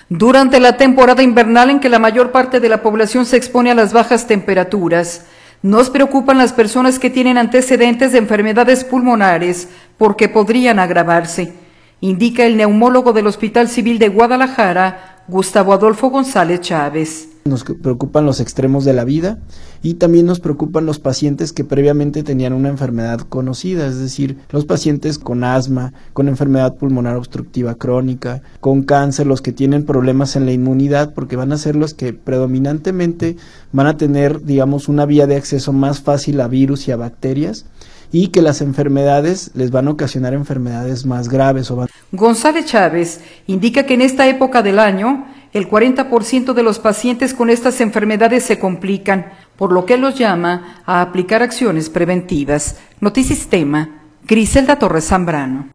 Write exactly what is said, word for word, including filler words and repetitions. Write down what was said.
Durante la temporada invernal en que la mayor parte de la población se expone a las bajas temperaturas, nos preocupan las personas que tienen antecedentes de enfermedades pulmonares porque podrían agravarse, indica el neumólogo del Hospital Civil de Guadalajara, Gustavo Adolfo González Chávez. Nos preocupan los extremos de la vida y también nos preocupan los pacientes que previamente tenían una enfermedad conocida, es decir, los pacientes con asma, con enfermedad pulmonar obstructiva crónica, con cáncer, los que tienen problemas en la inmunidad, porque van a ser los que predominantemente van a tener, digamos, una vía de acceso más fácil a virus y a bacterias, y que las enfermedades les van a ocasionar enfermedades más graves. O van... González Chávez indica que en esta época del año, el cuarenta por ciento de los pacientes con estas enfermedades se complican, por lo que él los llama a aplicar acciones preventivas. Notisistema, Griselda Torres Zambrano.